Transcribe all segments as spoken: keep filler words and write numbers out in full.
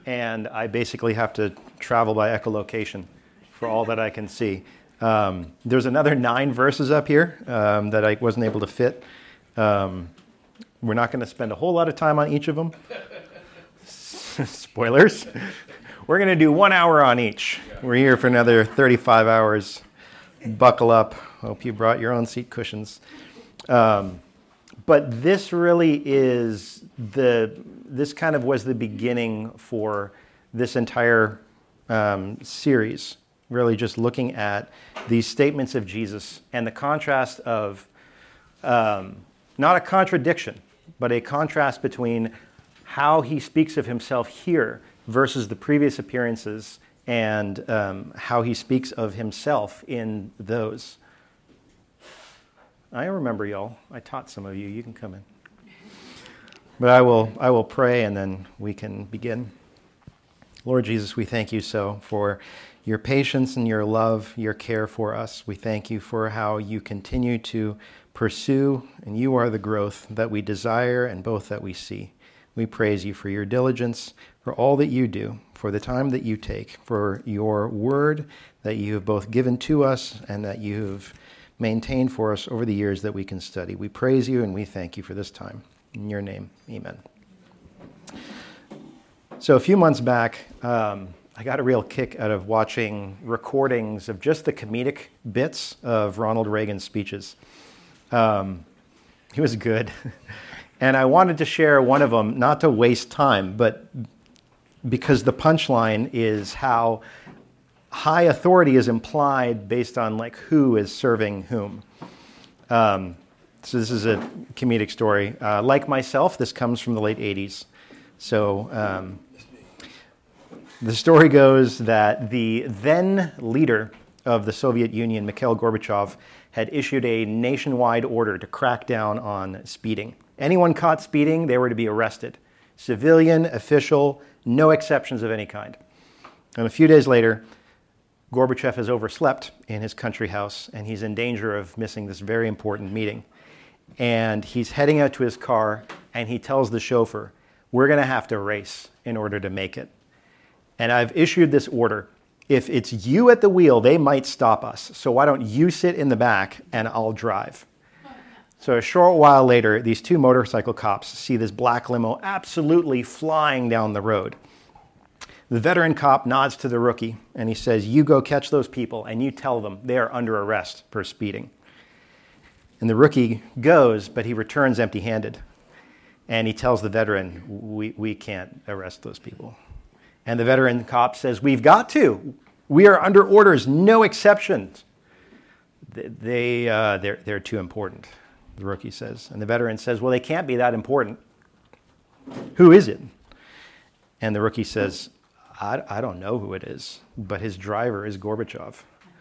and I basically have to travel by echolocation for all that I can see. Um, there's another nine verses up here um, that I wasn't able to fit. Um, we're not going to spend a whole lot of time on each of them. Spoilers. We're going to do one hour on each. We're here for another thirty-five hours. Buckle up. Hope you brought your own seat cushions. Um, but this really is the, this kind of was the beginning for this entire um, series. Really just looking at these statements of Jesus and the contrast of, um, not a contradiction, but a contrast between how he speaks of himself here versus the previous appearances and um, how he speaks of himself in those. I remember y'all. I taught some of you. You can come in. But I will, I will pray and then we can begin. Lord Jesus, we thank you so for your patience and your love, your care for us. We thank you for how you continue to pursue, and you are the growth that we desire and both that we see. We praise you for your diligence, for all that you do, for the time that you take, for your word that you have both given to us and that you have maintained for us over the years that we can study. We praise you and we thank you for this time. In your name, amen. So a few months back, um, I got a real kick out of watching recordings of just the comedic bits of Ronald Reagan's speeches. Um, he was good. And I wanted to share one of them, not to waste time, but because the punchline is how high authority is implied based on like who is serving whom. Um, so this is a comedic story. Uh, like myself, this comes from the late eighties. So um, the story goes that the then leader of the Soviet Union, Mikhail Gorbachev, had issued a nationwide order to crack down on speeding. Anyone caught speeding, they were to be arrested. Civilian, official, no exceptions of any kind. And a few days later, Gorbachev has overslept in his country house, and he's in danger of missing this very important meeting. And he's heading out to his car, and he tells the chauffeur, "We're going to have to race in order to make it. And I've issued this order. If it's you at the wheel, they might stop us. So why don't you sit in the back and I'll drive?" So a short while later, these two motorcycle cops see this black limo absolutely flying down the road. The veteran cop nods to the rookie and he says, "You go catch those people and you tell them they are under arrest for speeding." And the rookie goes, but he returns empty-handed. And he tells the veteran, we, we can't arrest those people. And the veteran cop says, "We've got to. We are under orders, no exceptions." They, uh, they're, they're too important, the rookie says. And the veteran says, "Well, they can't be that important. Who is it?" And the rookie says, I, I don't know who it is, but his driver is Gorbachev.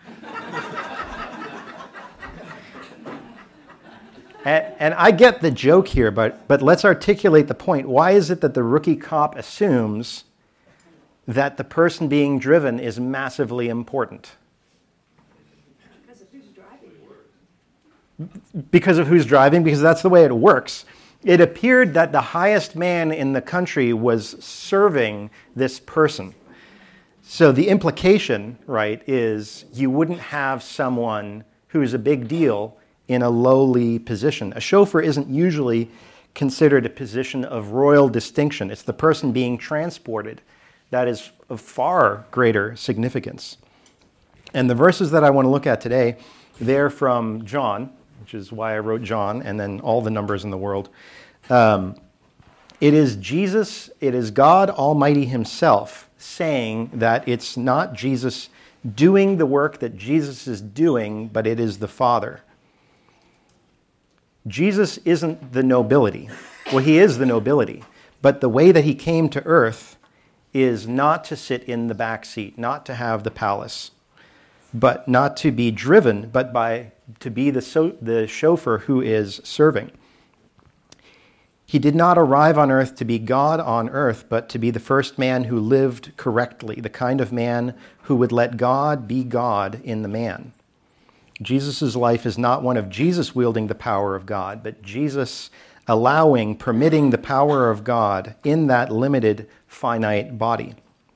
and, and I get the joke here, but, but let's articulate the point. Why is it that the rookie cop assumes that the person being driven is massively important? Because of who's driving. Because of who's driving, because that's the way it works. It appeared that the highest man in the country was serving this person. So the implication, right, is you wouldn't have someone who's a big deal in a lowly position. A chauffeur isn't usually considered a position of royal distinction. It's the person being transported that is of far greater significance. And the verses that I want to look at today, they're from John, which is why I wrote John, and then all the numbers in the world. Um, it is Jesus, it is God Almighty himself saying that it's not Jesus doing the work that Jesus is doing, but it is the Father. Jesus isn't the nobility. Well, he is the nobility, but the way that he came to earth is not to sit in the back seat, not to have the palace, but not to be driven, but by to be the so, the chauffeur who is serving. He did not arrive on earth to be God on earth, but to be the first man who lived correctly, the kind of man who would let God be God in the man. Jesus' life is not one of Jesus wielding the power of God, but Jesus allowing, permitting the power of God in that limited, finite body.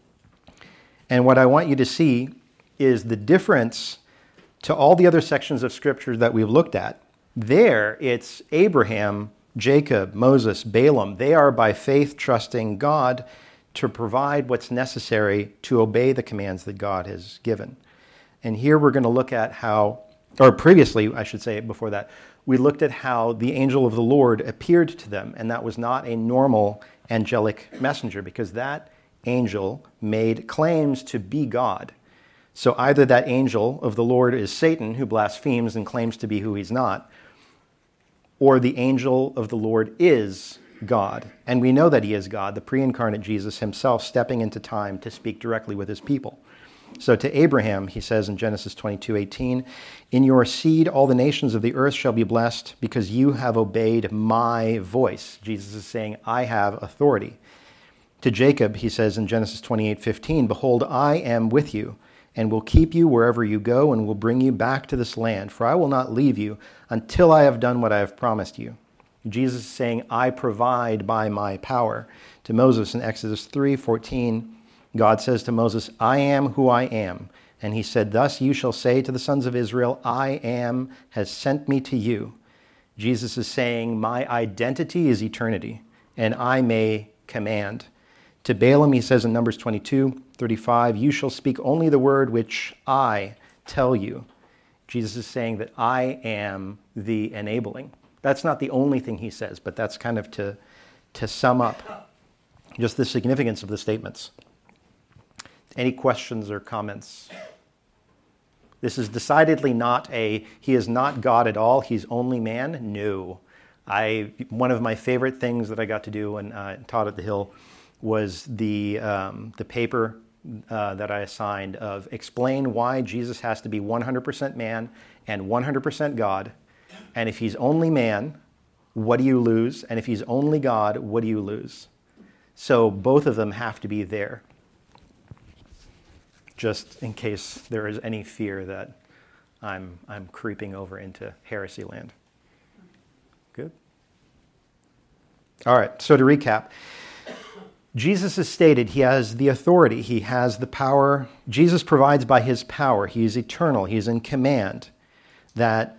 And what I want you to see is the difference to all the other sections of Scripture that we've looked at. There, it's Abraham, Jacob, Moses, Balaam. They are by faith trusting God to provide what's necessary to obey the commands that God has given. And here we're going to look at how, or previously, I should say before that, we looked at how the angel of the Lord appeared to them, and that was not a normal angelic messenger, because that angel made claims to be God. So either that angel of the Lord is Satan, who blasphemes and claims to be who he's not, or the angel of the Lord is God. And we know that he is God, the pre-incarnate Jesus himself stepping into time to speak directly with his people. So to Abraham, he says in Genesis twenty-two eighteen, "In your seed all the nations of the earth shall be blessed, because you have obeyed my voice." Jesus is saying, I have authority. To Jacob, he says in Genesis twenty-eight fifteen, "Behold, I am with you, and will keep you wherever you go, and will bring you back to this land. For I will not leave you until I have done what I have promised you." Jesus is saying, I provide by my power. To Moses in Exodus three fourteen, God says to Moses, "I am who I am." And he said, "Thus you shall say to the sons of Israel, I am has sent me to you." Jesus is saying, my identity is eternity, and I may command. To Balaam, he says in Numbers twenty-two thirty-five, "You shall speak only the word which I tell you." Jesus is saying that I am the enabling. That's not the only thing he says, but that's kind of to, to sum up just the significance of the statements. Any questions or comments? This is decidedly not a, he is not God at all, he's only man. No. I, one of my favorite things that I got to do when I taught at the Hill was the, um, the paper uh, that I assigned of explain why Jesus has to be one hundred percent man and one hundred percent God. And if he's only man, what do you lose? And if he's only God, what do you lose? So both of them have to be there, just in case there is any fear that I'm I'm creeping over into heresy land. Good? All right, so to recap, Jesus has stated he has the authority, he has the power. Jesus provides by his power. He is eternal, he is in command. That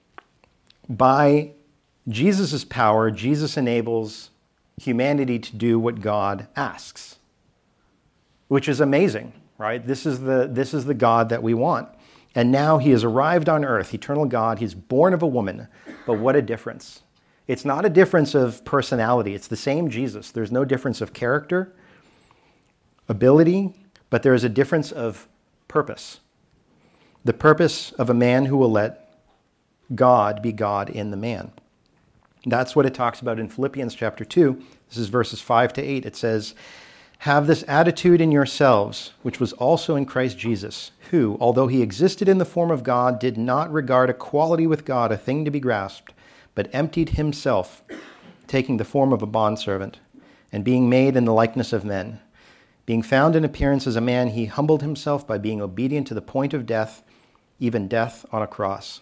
by Jesus' power, Jesus enables humanity to do what God asks, which is amazing. Right? This is the this is the God that we want. And now he has arrived on earth, eternal God. He's born of a woman. But what a difference. It's not a difference of personality. It's the same Jesus. There's no difference of character, ability, but there is a difference of purpose. The purpose of a man who will let God be God in the man. That's what it talks about in Philippians chapter two. This is verses five to eight. It says, "Have this attitude in yourselves, which was also in Christ Jesus, who, although he existed in the form of God, did not regard equality with God a thing to be grasped, but emptied himself, taking the form of a bondservant, and being made in the likeness of men. Being found in appearance as a man, he humbled himself by being obedient to the point of death, even death on a cross."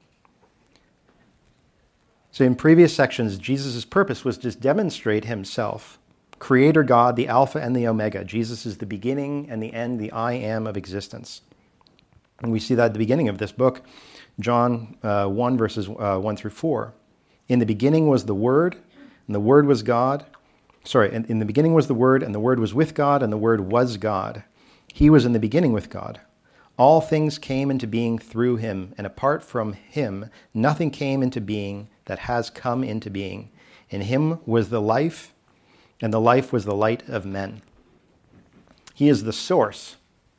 So in previous sections, Jesus' purpose was to demonstrate himself. Creator God, the Alpha and the Omega. Jesus is the beginning and the end, the I am of existence. And we see that at the beginning of this book, John uh, one, verses uh, one through four. "In the beginning was the Word, and the Word was God." Sorry, in, in the beginning was the Word, and the Word was with God, and the Word was God. He was in the beginning with God. All things came into being through him, and apart from him, nothing came into being that has come into being. In him was the life, and the life was the light of men. He is the source.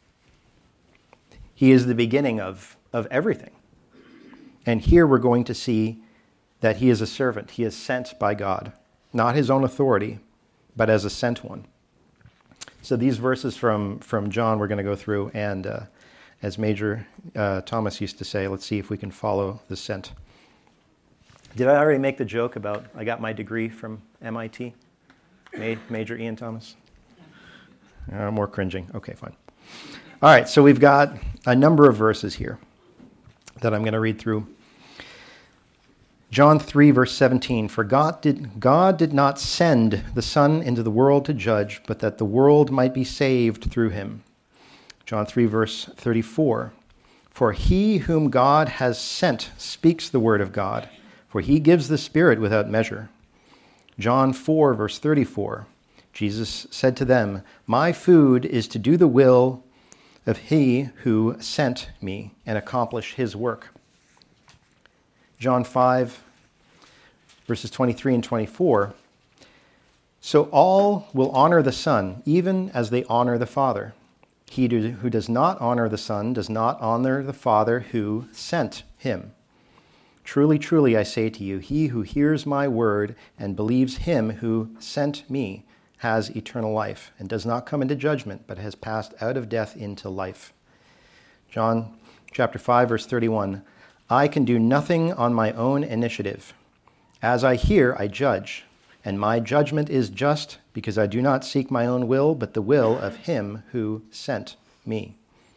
He is the beginning of, of everything. And here we're going to see that he is a servant. He is sent by God, not his own authority, but as a sent one. So these verses from, from John we're going to go through, and uh, as Major uh, Thomas used to say, let's see if we can follow the scent. Did I already make the joke about I got my degree from M I T? Major Ian Thomas? Uh, more cringing. Okay, fine. All right, so we've got a number of verses here that I'm going to read through. John three, verse seventeen, for God did, God did not send the Son into the world to judge, but that the world might be saved through him. John three, verse thirty-four, for he whom God has sent speaks the word of God, for he gives the Spirit without measure. John four, verse thirty-four, Jesus said to them, my food is to do the will of he who sent me and accomplish his work. John five, verses twenty-three and twenty-four, so all will honor the Son, even as they honor the Father. He who does not honor the Son does not honor the Father who sent him. Truly, truly, I say to you, he who hears my word and believes him who sent me has eternal life and does not come into judgment, but has passed out of death into life. John chapter five, verse thirty-one, I can do nothing on my own initiative. As I hear, I judge, and my judgment is just, because I do not seek my own will, but the will of him who sent me.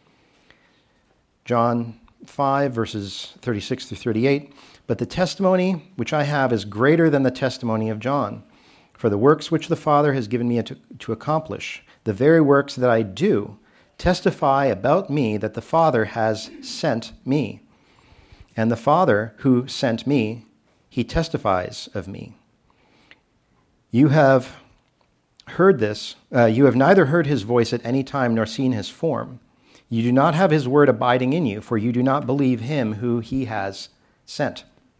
John five, verses thirty-six through thirty-eight, but the testimony which I have is greater than the testimony of John. For the works which the Father has given me to, to accomplish, the very works that I do, testify about me that the Father has sent me. And the Father who sent me, he testifies of me. You have heard this. Uh, you have neither heard his voice at any time nor seen his form. You do not have his word abiding in you, for you do not believe him who he has sent.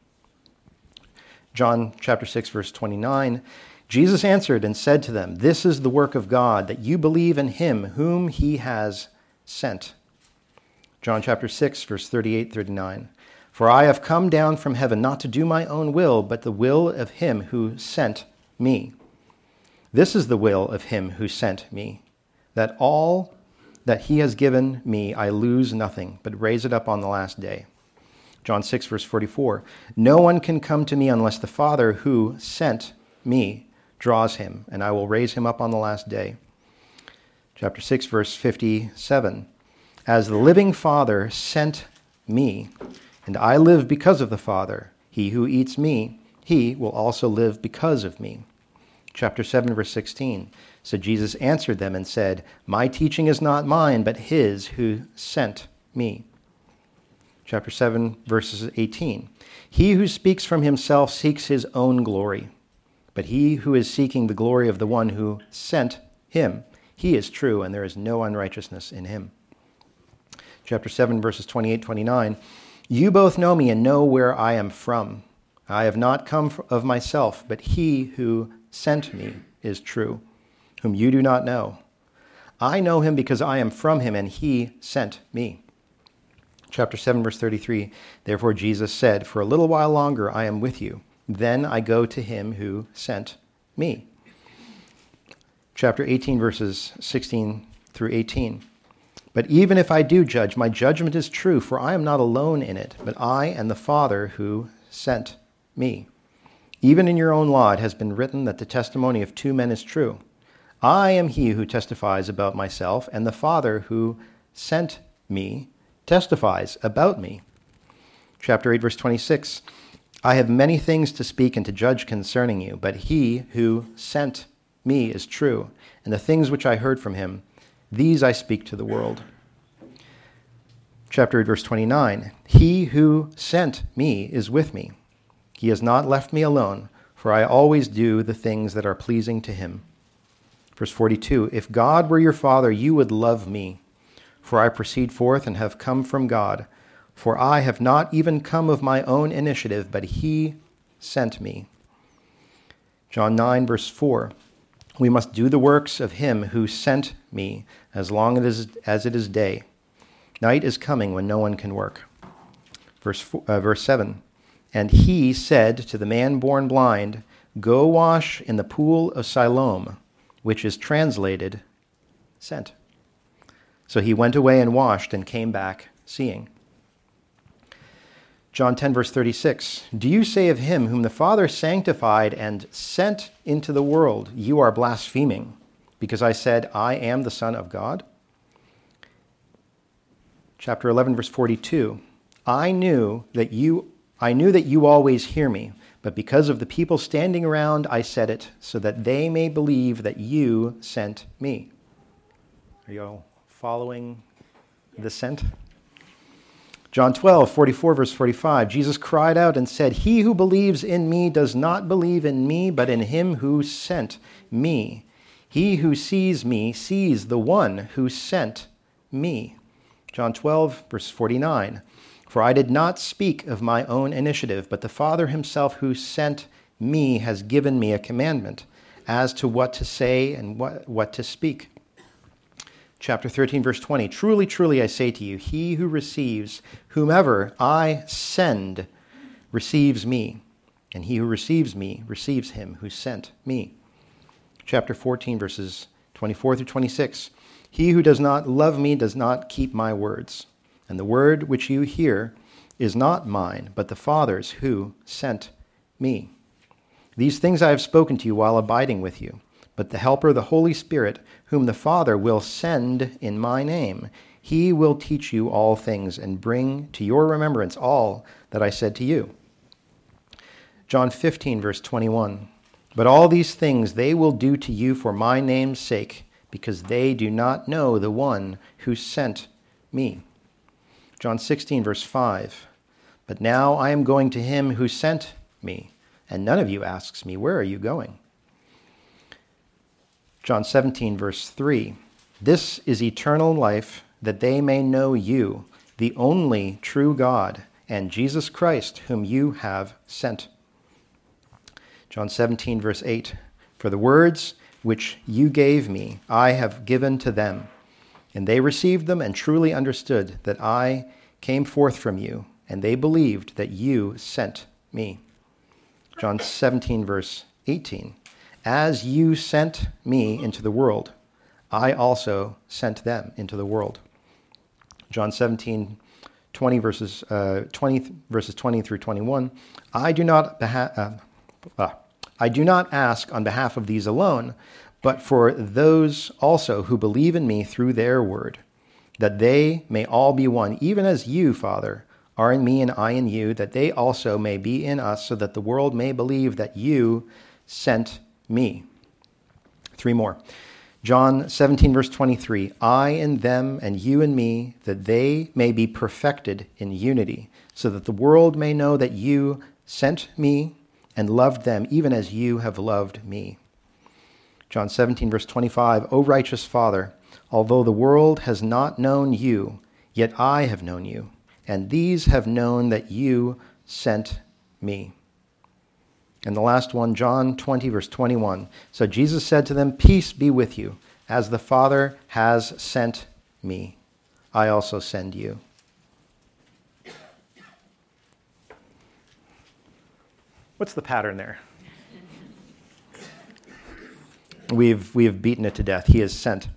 John chapter six, verse twenty-nine, Jesus answered and said to them, this is the work of God, that you believe in him whom he has sent. John chapter six, verse thirty-eight, thirty-nine, for I have come down from heaven not to do my own will, but the will of him who sent me. This is the will of him who sent me, that all that he has given me I lose nothing, but raise it up on the last day. John six, verse forty-four, no one can come to me unless the Father who sent me draws him, and I will raise him up on the last day. Chapter six, verse fifty-seven, as the living Father sent me, and I live because of the Father, he who eats me, he will also live because of me. Chapter seven, verse sixteen, so Jesus answered them and said, my teaching is not mine, but his who sent me. Chapter seven, verses eighteen, he who speaks from himself seeks his own glory, but he who is seeking the glory of the one who sent him, he is true, and there is no unrighteousness in him. Chapter seven, verses twenty-eight, twenty-nine, you both know me and know where I am from. I have not come of myself, but he who sent me is true, whom you do not know. I know him because I am from him, and he sent me. Chapter seven, verse thirty-three, therefore Jesus said, for a little while longer I am with you. Then I go to him who sent me. Chapter eighteen, verses sixteen through eighteen. But even if I do judge, my judgment is true, for I am not alone in it, but I and the Father who sent me. Even in your own law it has been written that the testimony of two men is true. I am he who testifies about myself, and the Father who sent me testifies about me. Chapter eight, verse twenty-six. I have many things to speak and to judge concerning you, but he who sent me is true, and the things which I heard from him, these I speak to the world. Chapter eight, verse twenty-nine. He who sent me is with me. He has not left me alone, for I always do the things that are pleasing to him. Verse forty-two. If God were your Father, you would love me, for I proceed forth and have come from God. For I have not even come of my own initiative, but he sent me. John nine, verse four. We must do the works of him who sent me as long as, as it is day. Night is coming when no one can work. Verse, four, uh, verse seven. And he said to the man born blind, go wash in the pool of Siloam, which is translated, sent. So he went away and washed and came back seeing. John ten, verse thirty-six, do you say of him whom the Father sanctified and sent into the world, you are blaspheming, because I said, I am the Son of God? Chapter eleven, verse forty-two, I knew that you I knew that you always hear me, but because of the people standing around, I said it, so that they may believe that you sent me. Are you all following the sent? John twelve, forty-four, verse forty-five, Jesus cried out and said, he who believes in me does not believe in me, but in him who sent me. He who sees me sees the one who sent me. John twelve, verse forty-nine, for I did not speak of my own initiative, but the Father himself who sent me has given me a commandment as to what to say and what, what to speak. Chapter thirteen, verse twenty, truly, truly, I say to you, he who receives whomever I send receives me, and he who receives me receives him who sent me. Chapter fourteen, verses twenty-four through twenty-six, he who does not love me does not keep my words, and the word which you hear is not mine, but the Father's who sent me. These things I have spoken to you while abiding with you. But the Helper, the Holy Spirit, whom the Father will send in my name, he will teach you all things and bring to your remembrance all that I said to you. John fifteen, verse twenty-one, but all these things they will do to you for my name's sake, because they do not know the one who sent me. John sixteen, verse five, but now I am going to him who sent me, and none of you asks me, where are you going? John seventeen, verse three, this is eternal life, that they may know you, the only true God, and Jesus Christ, whom you have sent. John seventeen, verse eight, for the words which you gave me, I have given to them, and they received them and truly understood that I came forth from you, and they believed that you sent me. John seventeen, verse eighteen, as you sent me into the world, I also sent them into the world. John seventeen, twenty verses uh, twenty verses twenty through twenty-one. I do not beha- uh, uh, I do not ask on behalf of these alone, but for those also who believe in me through their word, that they may all be one, even as you, Father, are in me and I in you, that they also may be in us, so that the world may believe that you sent me. Three more. John seventeen, verse twenty-three, I in them and you in me, that they may be perfected in unity, so that the world may know that you sent me and loved them, even as you have loved me. John seventeen, verse twenty-five, O righteous Father, although the world has not known you, yet I have known you, and these have known that you sent me. And the last one, John twenty, verse twenty-one. So Jesus said to them, peace be with you. As the Father has sent me, I also send you. What's the pattern there? We've, we've beaten it to death. He is sent.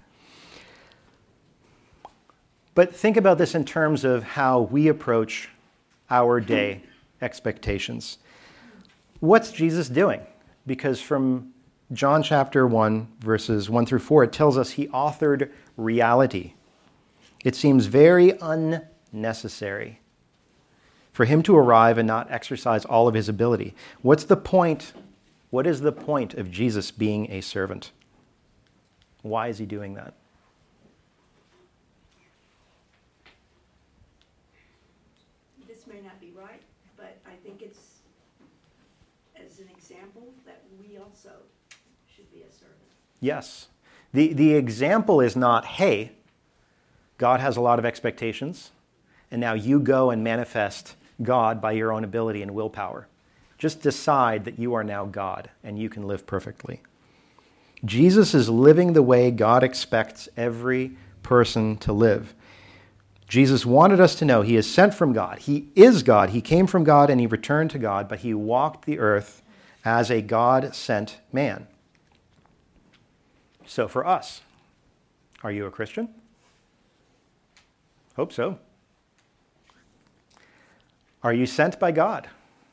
But think about this in terms of how we approach our day expectations. What's Jesus doing? Because from John chapter one, verses one through four, it tells us he authored reality. It seems very unnecessary for him to arrive and not exercise all of his ability. What's the point? What is the point of Jesus being a servant? Why is he doing that? This may not be right, but I think it's as an example that we also should be a servant. Yes. The, the example is not, hey, God has a lot of expectations, and now you go and manifest God by your own ability and willpower. Just decide that you are now God and you can live perfectly. Jesus is living the way God expects every person to live. Jesus wanted us to know he is sent from God. He is God. He came from God and he returned to God, but he walked the earth as a God-sent man. So for us, are you a Christian? Hope so. Are you sent by God?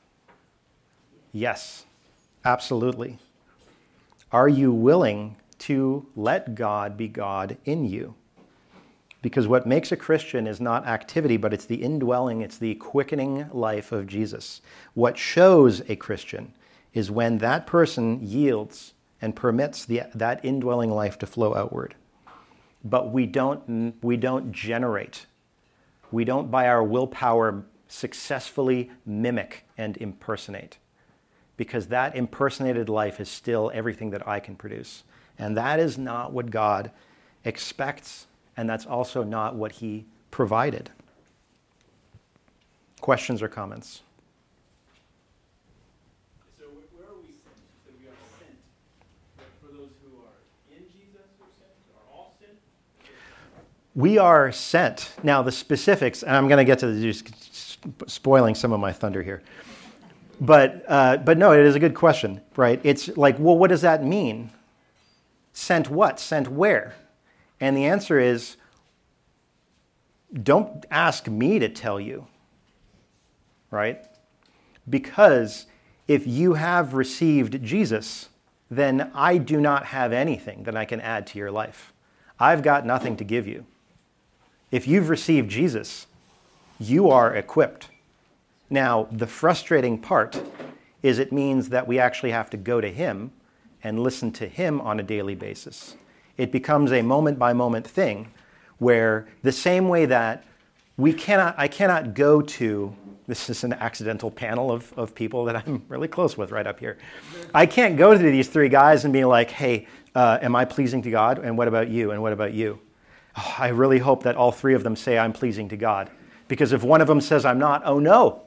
Yes, absolutely. Are you willing to let God be God in you? Because what makes a Christian is not activity, but it's the indwelling, it's the quickening life of Jesus. What shows a Christian is when that person yields and permits the, that indwelling life to flow outward. But we don't, we don't generate. We don't, by our willpower, successfully mimic and impersonate. Because that impersonated life is still everything that I can produce. And that is not what God expects, and that's also not what he provided. Questions or comments? So where are we sent? So we are sent. But for those who are in Jesus who are sent, are all sent? We are sent. Now the specifics, and I'm going to get to the, just spoiling some of my thunder here. But uh, but no, it is a good question, right? It's like, well, what does that mean? Sent what? Sent where? And the answer is, don't ask me to tell you, right? Because if you have received Jesus, then I do not have anything that I can add to your life. I've got nothing to give you. If you've received Jesus, you are equipped. Now, the frustrating part is it means that we actually have to go to him and listen to him on a daily basis. It becomes a moment-by-moment thing where the same way that we cannot, I cannot go to, this is an accidental panel of, of people that I'm really close with right up here. I can't go to these three guys and be like, hey, uh, am I pleasing to God? And what about you? And what about you? Oh, I really hope that all three of them say I'm pleasing to God. Because if one of them says I'm not, oh no.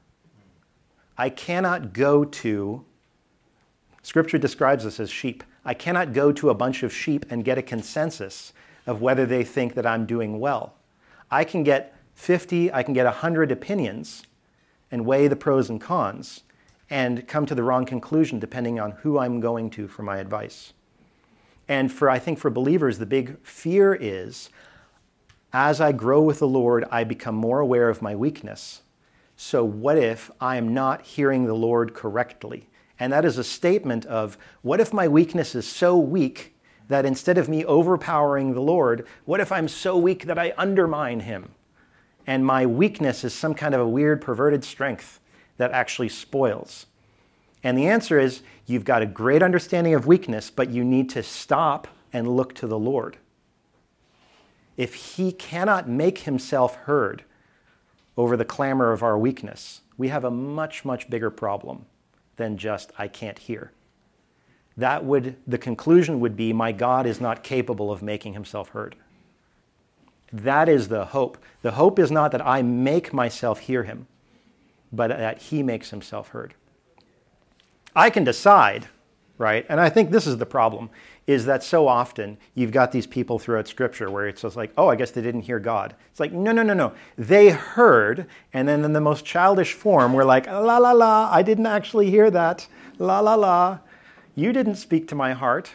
I cannot go to, Scripture describes us as sheep. I cannot go to a bunch of sheep and get a consensus of whether they think that I'm doing well. I can get fifty, I can get one hundred opinions and weigh the pros and cons and come to the wrong conclusion depending on who I'm going to for my advice. And for, I think for believers, the big fear is, as I grow with the Lord, I become more aware of my weakness. So what if I am not hearing the Lord correctly? And that is a statement of, what if my weakness is so weak that instead of me overpowering the Lord, what if I'm so weak that I undermine him? And my weakness is some kind of a weird perverted strength that actually spoils. And the answer is, you've got a great understanding of weakness, but you need to stop and look to the Lord. If he cannot make himself heard over the clamor of our weakness, we have a much, much bigger problem than just, I can't hear. That would, the conclusion would be, my God is not capable of making himself heard. That is the hope. The hope is not that I make myself hear him, but that he makes himself heard. I can decide, right? And I think this is the problem, is that so often you've got these people throughout Scripture where it's just like, oh, I guess they didn't hear God. It's like, no, no, no, no. They heard, and then in the most childish form, we're like, la, la, la, I didn't actually hear that. La, la, la. You didn't speak to my heart.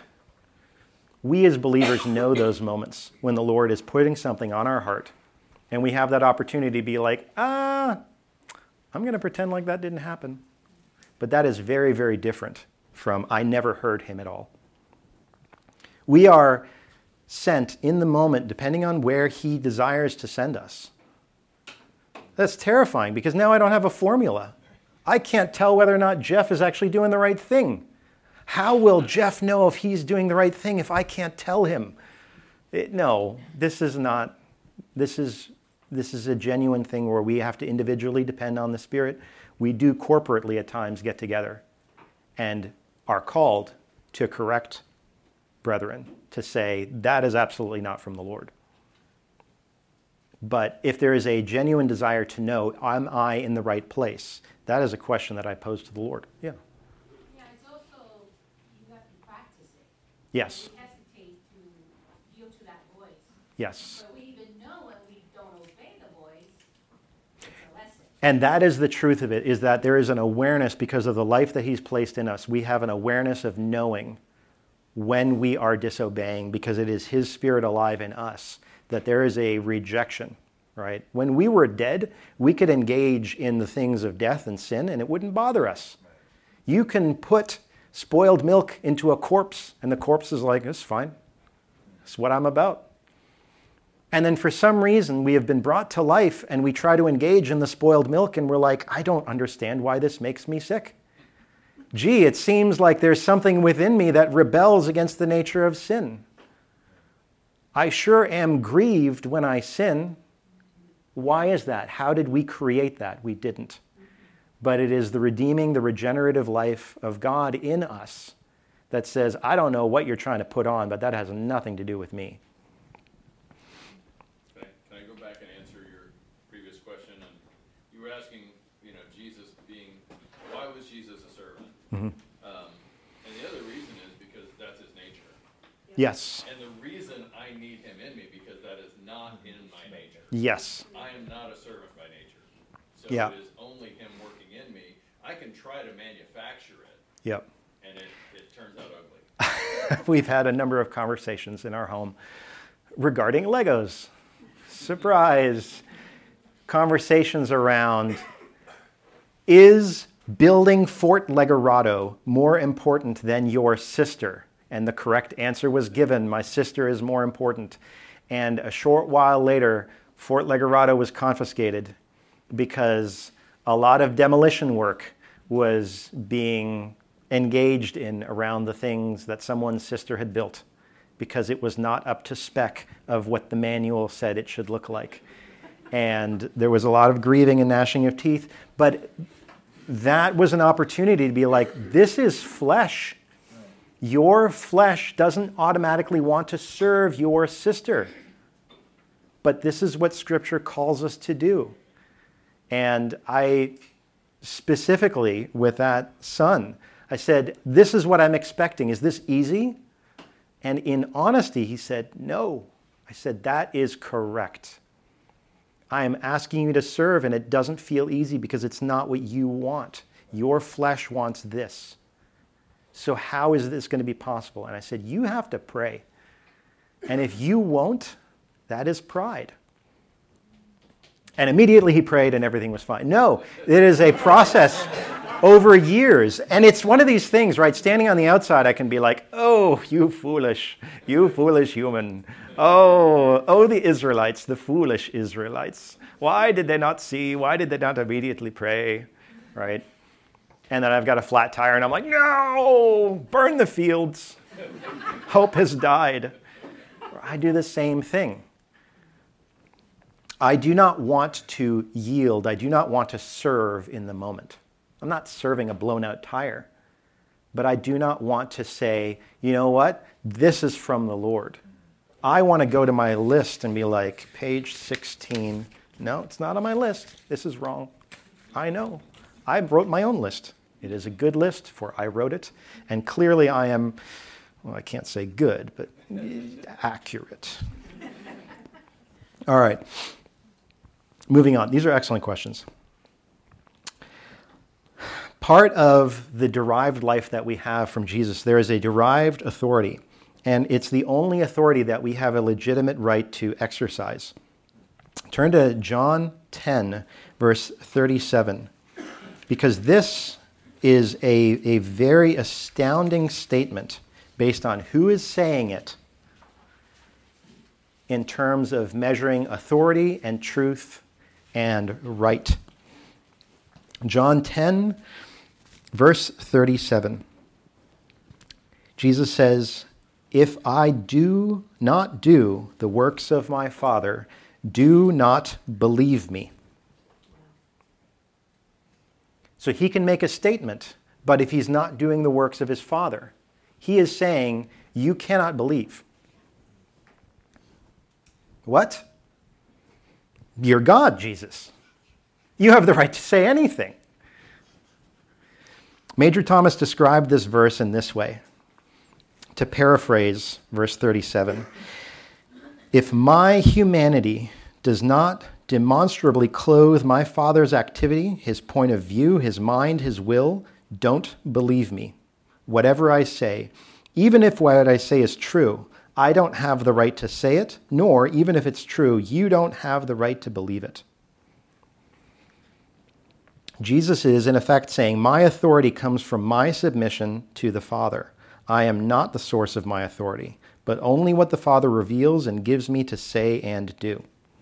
We as believers know those moments when the Lord is putting something on our heart, and we have that opportunity to be like, ah, I'm going to pretend like that didn't happen. But that is very, very different from I never heard him at all. We are sent in the moment depending on where he desires to send us. That's terrifying because now I don't have a formula. I can't tell whether or not Jeff is actually doing the right thing. How will Jeff know if he's doing the right thing if I can't tell him? It, no, this is not, this is, this is a genuine thing where we have to individually depend on the Spirit. We do corporately at times get together and are called to correct brethren, to say, that is absolutely not from the Lord. But if there is a genuine desire to know, am I in the right place? That is a question that I pose to the Lord. Yeah. Yeah, it's also, you have to practice it. Yes. We hesitate to yield to that voice. Yes. But we even know when we don't obey the voice, it's a lesson. And that is the truth of it, is that there is an awareness because of the life that he's placed in us. We have an awareness of knowing when we are disobeying because it is his Spirit alive in us, that there is a rejection, right? When we were dead, we could engage in the things of death and sin and it wouldn't bother us. You can put spoiled milk into a corpse and the corpse is like, it's fine. It's what I'm about. And then for some reason, we have been brought to life and we try to engage in the spoiled milk and we're like, I don't understand why this makes me sick. Gee, it seems like there's something within me that rebels against the nature of sin. I sure am grieved when I sin. Why is that? How did we create that? We didn't. But it is the redeeming, the regenerative life of God in us that says, I don't know what you're trying to put on, but that has nothing to do with me. Can I, can I go back and answer your previous question? And you were asking, you know, Jesus being, why was Jesus a servant? Mm-hmm. Um, and the other reason is because that's his nature. Yes. And the reason I need him in me, because that is not in my nature. Yes. I am not a servant by nature. So Yeah. it is only him working in me. I can try to manufacture it, Yep. and it, it turns out ugly. We've had a number of conversations in our home regarding Legos. Surprise. Conversations around, is building Fort Legorado more important than your sister? And the correct answer was given, my sister is more important. And a short while later, Fort Legorado was confiscated because a lot of demolition work was being engaged in around the things that someone's sister had built because it was not up to spec of what the manual said it should look like. And there was a lot of grieving and gnashing of teeth, but that was an opportunity to be like, this is flesh. Your flesh doesn't automatically want to serve your sister. But this is what Scripture calls us to do. And I specifically, with that son, I said, this is what I'm expecting. Is this easy? And in honesty, he said, no. I said, that is correct. I am asking you to serve, and it doesn't feel easy because it's not what you want. Your flesh wants this. So how is this going to be possible? And I said, you have to pray. And if you won't, that is pride. And immediately he prayed and everything was fine. No, it is a process over years. And it's one of these things, right? Standing on the outside, I can be like, oh, you foolish, you foolish human. Oh, oh, the Israelites, the foolish Israelites. Why did they not see? Why did they not immediately pray? Right? And then I've got a flat tire and I'm like, no, burn the fields. Hope has died. I do the same thing. I do not want to yield. I do not want to serve in the moment. I'm not serving a blown out tire. But I do not want to say, you know what? This is from the Lord. I want to go to my list and be like, page sixteen. No, it's not on my list. This is wrong. I know. I wrote my own list. It is a good list, for I wrote it. And clearly I am, well, I can't say good, but accurate. All right. Moving on. These are excellent questions. Part of the derived life that we have from Jesus, there is a derived authority, and it's the only authority that we have a legitimate right to exercise. Turn to John ten, verse thirty-seven, because this is a, a very astounding statement based on who is saying it in terms of measuring authority and truth and right. John ten, verse thirty-seven. Jesus says, if I do not do the works of my Father, do not believe me. So he can make a statement, but if he's not doing the works of his Father, he is saying, you cannot believe. What? You're God, Jesus. You have the right to say anything. Major Thomas described this verse in this way. To paraphrase verse thirty-seven, if my humanity does not demonstrably clothe my Father's activity, his point of view, his mind, his will, don't believe me. Whatever I say, even if what I say is true, I don't have the right to say it, nor, even if it's true, you don't have the right to believe it. Jesus is, in effect, saying, my authority comes from my submission to the Father. I am not the source of my authority, but only what the Father reveals and gives me to say and do.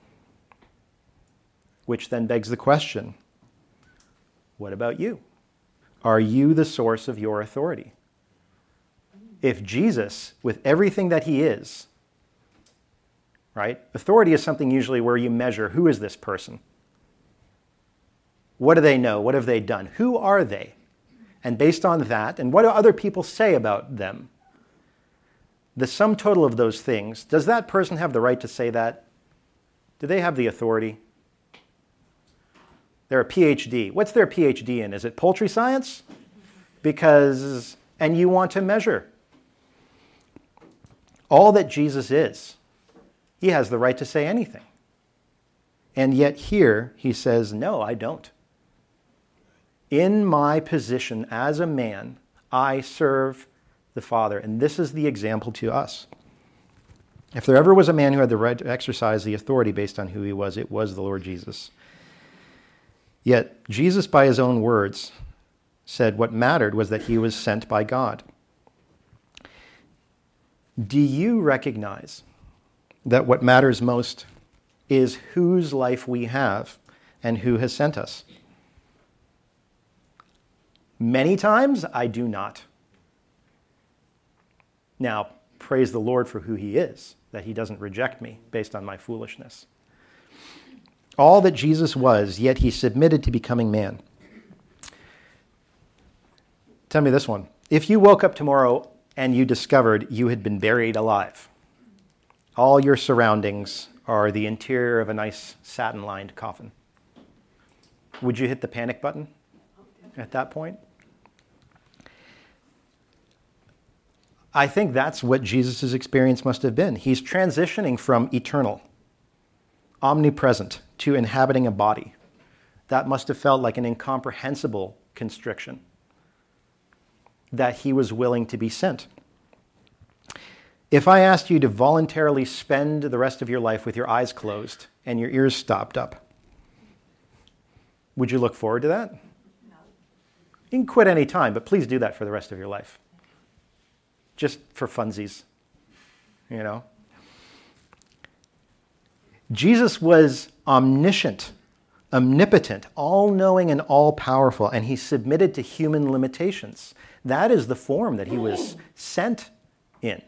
Which then begs the question, what about you? Are you the source of your authority? If Jesus, with everything that he is, right? Authority is something usually where you measure, who is this person? What do they know? What have they done? Who are they? And based on that, and what do other people say about them? The sum total of those things, does that person have the right to say that? Do they have the authority? They're a P H D. What's their P H D in? Is it poultry science? Because, and you want to measure. All that Jesus is, he has the right to say anything. And yet here he says, no, I don't. In my position as a man, I serve the Father. And this is the example to us. If there ever was a man who had the right to exercise the authority based on who he was, it was the Lord Jesus. Yet Jesus, by his own words, said what mattered was that he was sent by God. Do you recognize that what matters most is whose life we have and who has sent us? Many times, I do not. Now, praise the Lord for who he is, that he doesn't reject me based on my foolishness. All that Jesus was, yet he submitted to becoming man. Tell me this one. If you woke up tomorrow and you discovered you had been buried alive, all your surroundings are the interior of a nice satin-lined coffin, would you hit the panic button at that point? I think that's what Jesus' experience must have been. He's transitioning from eternal, omnipresent, to inhabiting a body. That must have felt like an incomprehensible constriction that he was willing to be sent. If I asked you to voluntarily spend the rest of your life with your eyes closed and your ears stopped up, would you look forward to that? No. You can quit any time, but please do that for the rest of your life. Just for funsies, you know? Jesus was omniscient, omnipotent, all-knowing and all-powerful, and he submitted to human limitations. That is the form that he was sent in.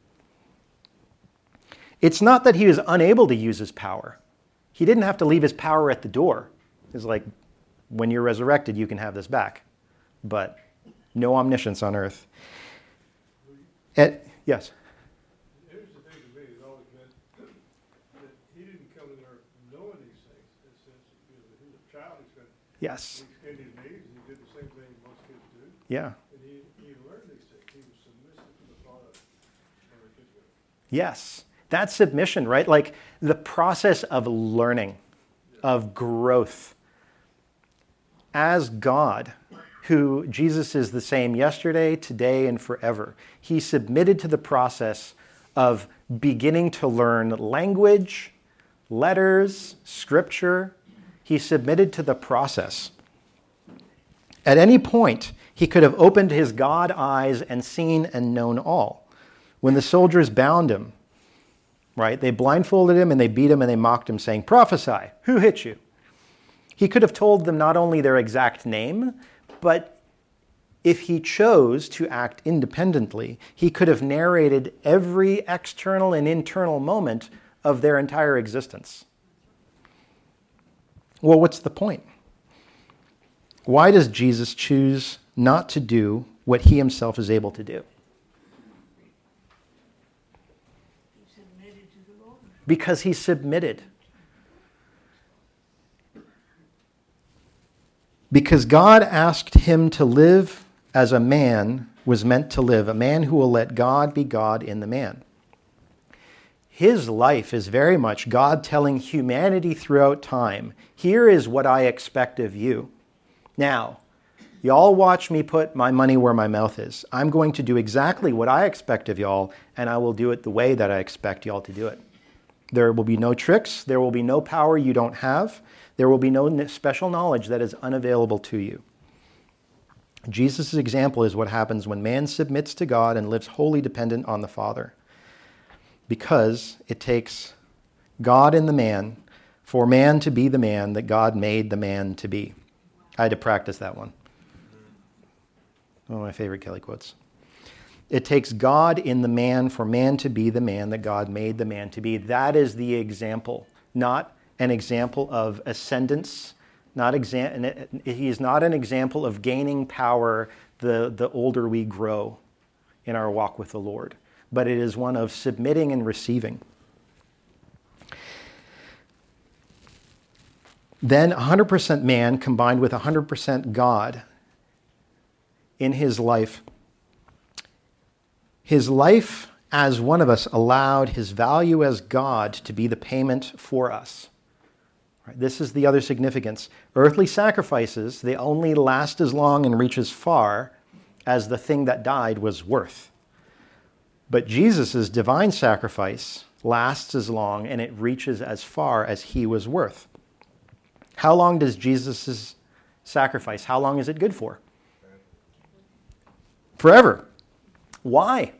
It's not that he was unable to use his power. He didn't have to leave his power at the door. It's like, when you're resurrected, you can have this back. But no omniscience on earth. Ed, yes? Here's the thing to me, it's always been that he didn't come in there knowing these things. In a sense, you know, he was a child, he spent, Yes. he extended his knees, and he did the same thing most kids do. Yeah. And he, he learned these things. He was submissive to the Father when he could do it. Yes. That's submission, right? Like the process of learning, of growth. As God, who Jesus is the same yesterday, today, and forever, he submitted to the process of beginning to learn language, letters, scripture. He submitted to the process. At any point, he could have opened his God eyes and seen and known all. When the soldiers bound him, right, they blindfolded him and they beat him and they mocked him, saying, "Prophesy, who hit you?" He could have told them not only their exact name, but if he chose to act independently, he could have narrated every external and internal moment of their entire existence. Well, what's the point? Why does Jesus choose not to do what he himself is able to do? He submitted to the Lord. Because he submitted. Because God asked him to live as a man was meant to live, a man who will let God be God in the man. His life is very much God telling humanity throughout time, here is what I expect of you. Now, y'all watch me put my money where my mouth is. I'm going to do exactly what I expect of y'all, and I will do it the way that I expect y'all to do it. There will be no tricks. There will be no power you don't have. There will be no special knowledge that is unavailable to you. Jesus' example is what happens when man submits to God and lives wholly dependent on the Father. because it takes God in the man for man to be the man that God made the man to be. I had to practice that one. One of my favorite Kelly quotes. It takes God in the man for man to be the man that God made the man to be. That is the example, not an example of ascendance. Not exa- he is not an example of gaining power the, the older we grow in our walk with the Lord, but it is one of submitting and receiving. Then one hundred percent man combined with one hundred percent God in his life. His life as one of us allowed his value as God to be the payment for us. Right, this is the other significance. Earthly sacrifices, they only last as long and reach as far as the thing that died was worth. But Jesus' divine sacrifice lasts as long and it reaches as far as he was worth. How long does Jesus' sacrifice, how long is it good for? Forever. Why?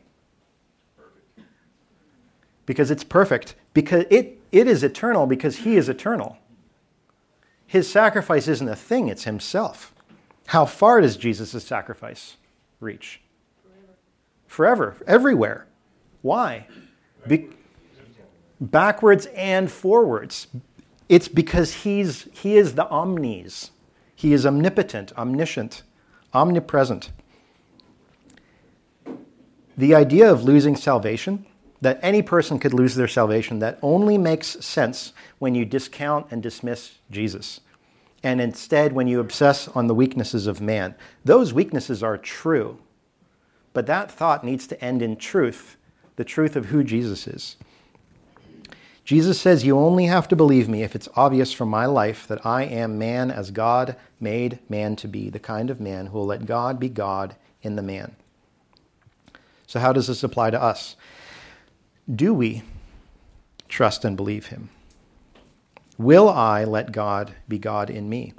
Because it's perfect. Because it, it is eternal because he is eternal. His sacrifice isn't a thing, it's himself. How far does Jesus' sacrifice reach? Forever. Forever. Everywhere. Why? Be- backwards and forwards. It's because he's he is the omnis. He is omnipotent, omniscient, omnipresent. The idea of losing salvation, that any person could lose their salvation, that only makes sense when you discount and dismiss Jesus. And instead, when you obsess on the weaknesses of man. Those weaknesses are true. But that thought needs to end in truth, the truth of who Jesus is. Jesus says, you only have to believe me if it's obvious from my life that I am man as God made man to be, the kind of man who will let God be God in the man. So how does this apply to us? Do we trust and believe him? Will I let God be God in me?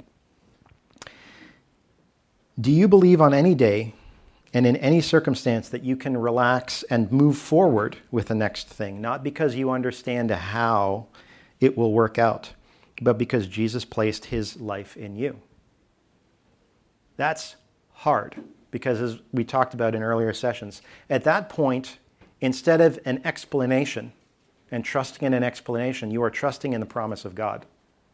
Do you believe on any day and in any circumstance that you can relax and move forward with the next thing, not because you understand how it will work out, but because Jesus placed his life in you? That's hard, because as we talked about in earlier sessions, at that point, instead of an explanation and trusting in an explanation, you are trusting in the promise of God.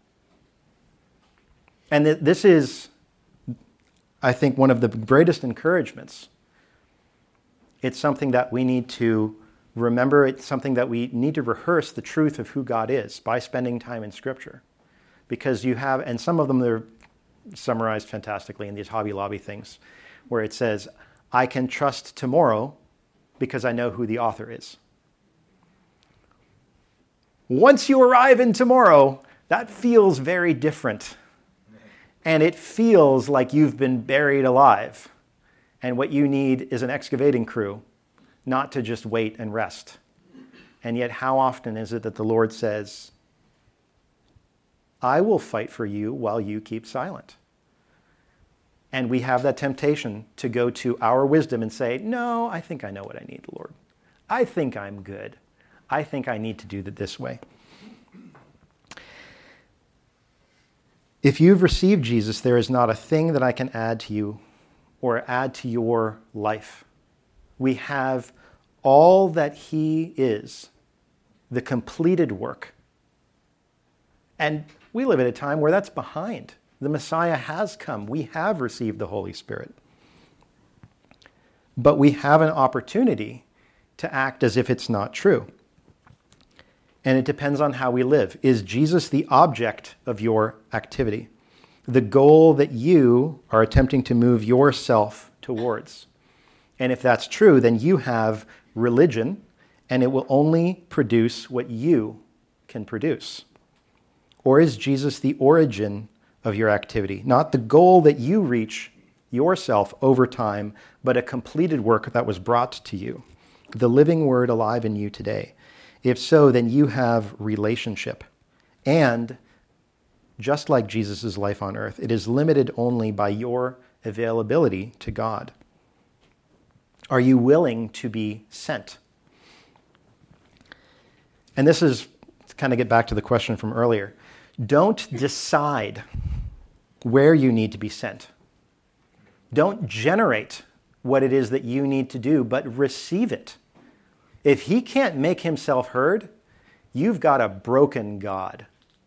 And th- this is, I think, one of the greatest encouragements. It's something that we need to remember. It's something that we need to rehearse the truth of who God is by spending time in Scripture. Because you have, and some of them are summarized fantastically in these Hobby Lobby things, where it says, I can trust tomorrow because I know who the author is. Once you arrive in tomorrow, that feels very different. And it feels like you've been buried alive. And what you need is an excavating crew, not to just wait and rest. And yet, how often is it that the Lord says, I will fight for you while you keep silent? And we have that temptation to go to our wisdom and say, no, I think I know what I need, Lord. I think I'm good. I think I need to do it this way. If you've received Jesus, there is not a thing that I can add to you or add to your life. We have all that he is, the completed work. And we live at a time where that's behind. The Messiah has come. We have received the Holy Spirit. But we have an opportunity to act as if it's not true. And it depends on how we live. Is Jesus the object of your activity? The goal that you are attempting to move yourself towards? And if that's true, then you have religion, and it will only produce what you can produce. Or is Jesus the origin of your activity? Not the goal that you reach yourself over time, but a completed work that was brought to you. The living word alive in you today. If so, then you have relationship. And just like Jesus' life on earth, it is limited only by your availability to God. Are you willing to be sent? And this is to kind of get back to the question from earlier. Don't decide where you need to be sent. Don't generate what it is that you need to do, but receive it. If he can't make himself heard, you've got a broken God.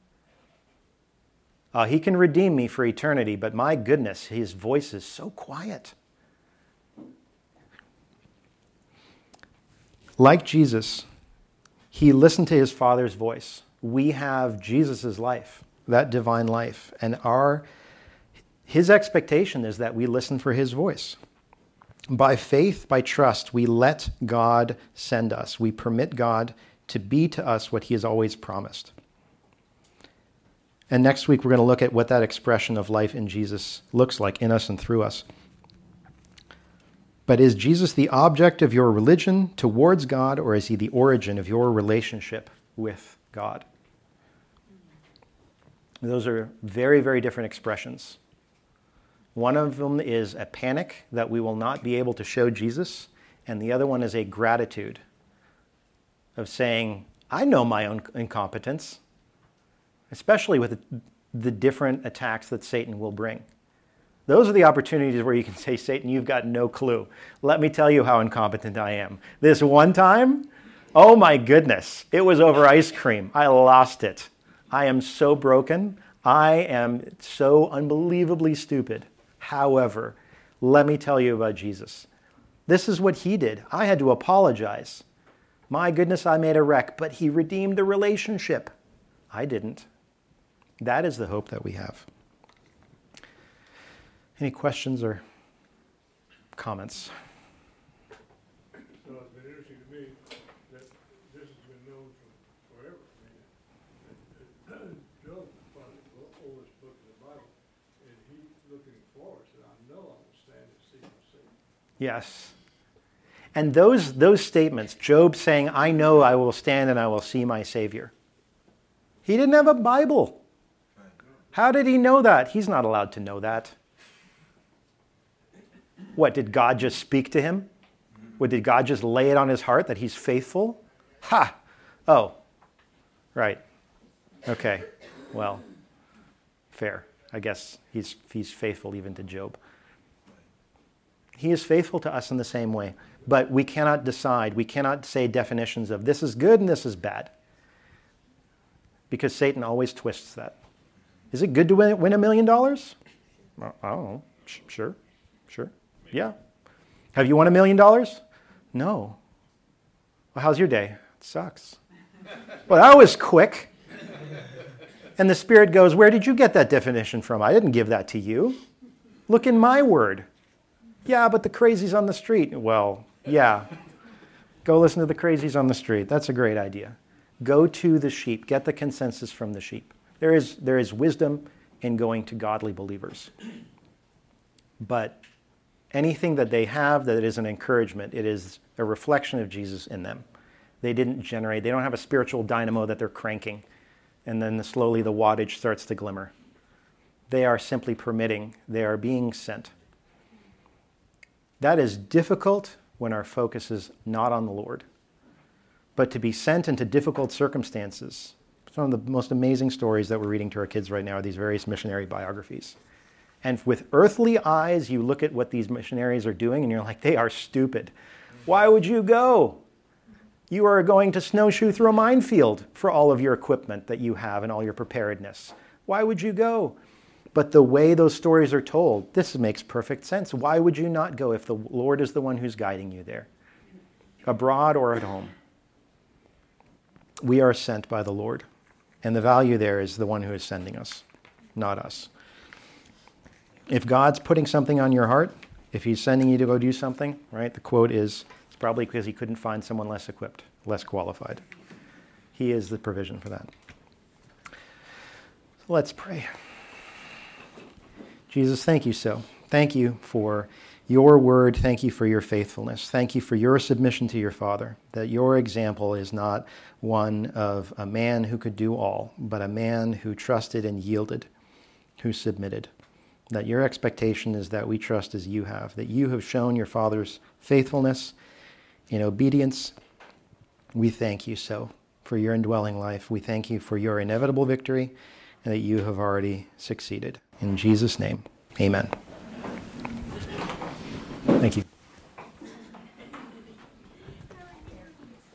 Uh, he can redeem me for eternity, but my goodness, his voice is so quiet. Like Jesus, he listened to his Father's voice. We have Jesus' life, that divine life, and our his expectation is that we listen for his voice. By faith, by trust, we let God send us. We permit God to be to us what he has always promised. And next week, we're going to look at what that expression of life in Jesus looks like in us and through us. But is Jesus the object of your religion towards God, or is he the origin of your relationship with God? Those are very, very different expressions. One of them is a panic that we will not be able to show Jesus, and the other one is a gratitude of saying, I know my own incompetence, especially with the different attacks that Satan will bring. Those are the opportunities where you can say, Satan, you've got no clue. Let me tell you how incompetent I am. This one time, oh my goodness, it was over ice cream. I lost it. I am so broken. I am so unbelievably stupid. However, let me tell you about Jesus. This is what he did. I had to apologize. My goodness, I made a wreck, but he redeemed the relationship. I didn't. That is the hope that we have. Any questions or comments? So it's been interesting to me that this has been known for forever. I mean, Job is probably the oldest book in the Bible, and he looking forward said, I know I will stand and see my Savior. Yes. And those, those statements, Job saying, I know I will stand and I will see my Savior. He didn't have a Bible. How did he know that? He's not allowed to know that. What, did God just speak to him? What, did God just lay it on his heart that he's faithful? Ha! Oh, right. Okay, well, fair. I guess he's, he's faithful even to Job. He is faithful to us in the same way. But we cannot decide, we cannot say definitions of this is good and this is bad. Because Satan always twists that. Is it good to win, win a million dollars? I don't know. Sure, sure. Yeah. Have you won a million dollars? No. Well, how's your day? It sucks. Well, that was quick. And the Spirit goes, where did you get that definition from? I didn't give that to you. Look in my word. Yeah, but the crazies on the street. Well, yeah. Go listen to the crazies on the street. That's a great idea. Go to the sheep. Get the consensus from the sheep. There is, there is wisdom in going to godly believers. But anything that they have that is an encouragement, it is a reflection of Jesus in them. They didn't generate, they don't have a spiritual dynamo that they're cranking, and then slowly the wattage starts to glimmer. They are simply permitting, they are being sent. That is difficult when our focus is not on the Lord. But to be sent into difficult circumstances, some of the most amazing stories that we're reading to our kids right now are these various missionary biographies. And with earthly eyes, you look at what these missionaries are doing and you're like, they are stupid. Why would you go? You are going to snowshoe through a minefield for all of your equipment that you have and all your preparedness. Why would you go? But the way those stories are told, this makes perfect sense. Why would you not go if the Lord is the one who's guiding you there? Abroad or at home. We are sent by the Lord. And the value there is the one who is sending us, not us. If God's putting something on your heart, if he's sending you to go do something, right, the quote is, it's probably because he couldn't find someone less equipped, less qualified. He is the provision for that. So let's pray. Jesus, thank you so. Thank you for your word. Thank you for your faithfulness. Thank you for your submission to your Father, that your example is not one of a man who could do all, but a man who trusted and yielded, who submitted. That your expectation is that we trust as you have, that you have shown your Father's faithfulness in obedience. We thank you so for your indwelling life. We thank you for your inevitable victory and that you have already succeeded. In Jesus' name, amen. Thank you.